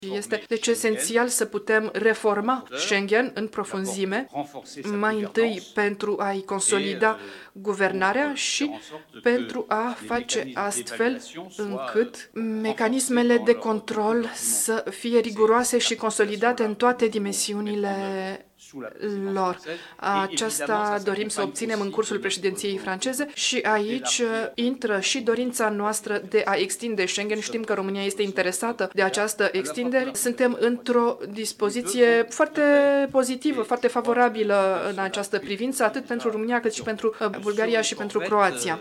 Este deci esențial să putem reforma Schengen în profunzime, mai întâi pentru a-i consolida guvernarea și pentru a face astfel încât mecanismele de control să fie riguroase și consolidate în toate dimensiunile lor. Aceasta dorim să obținem în cursul președinției franceze și aici intră și dorința noastră de a extinde Schengen. Știm că România este interesată de această extindere. Suntem într-o dispoziție foarte pozitivă, foarte favorabilă în această privință, atât pentru România cât și pentru Bulgaria și pentru Croația.